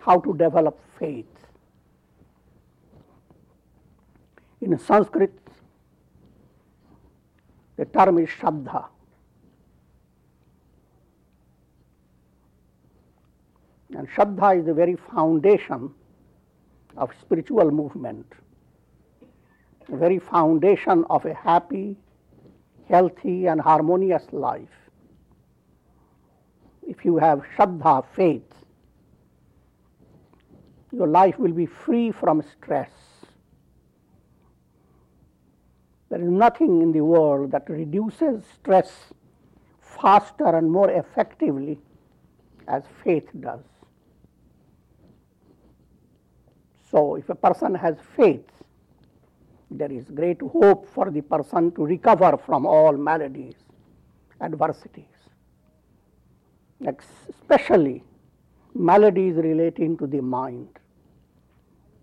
how to develop faith. In Sanskrit, the term is Shraddha. And Shraddha is the very foundation of spiritual movement, the very foundation of a happy, healthy, and harmonious life. If you have Shraddha, faith, your life will be free from stress. There is nothing in the world that reduces stress faster and more effectively as faith does. So if a person has faith, there is great hope for the person to recover from all maladies, adversities, especially maladies relating to the mind.